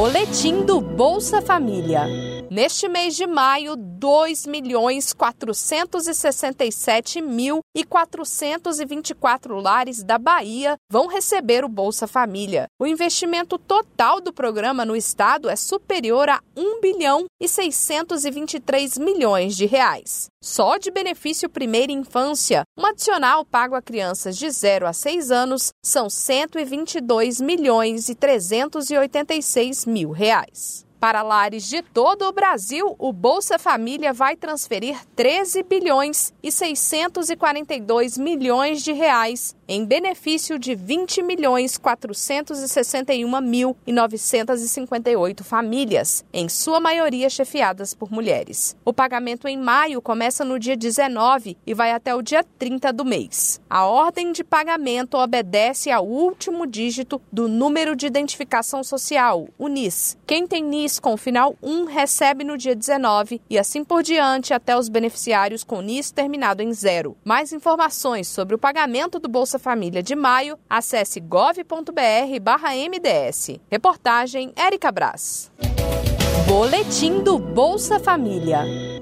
Boletim do Bolsa Família. Neste mês de maio, 2.467.424 lares da Bahia vão receber o Bolsa Família. O investimento total do programa no estado é superior a R$1.623 bilhões. Só de benefício primeira infância, um adicional pago a crianças de 0 a 6 anos, são R$122.386.000. Para lares de todo o Brasil, o Bolsa Família vai transferir R$13.642 bilhões em benefício de 20.461.958 famílias, em sua maioria chefiadas por mulheres. O pagamento em maio começa no dia 19 e vai até o dia 30 do mês. A ordem de pagamento obedece ao último dígito do número de identificação social, o NIS. Quem tem NIS com final 1 recebe no dia 19 e assim por diante até os beneficiários com NIS terminado em 0. Mais informações sobre o pagamento do Bolsa Família de maio, acesse gov.br/MDS. Reportagem Érica Braz. Boletim do Bolsa Família.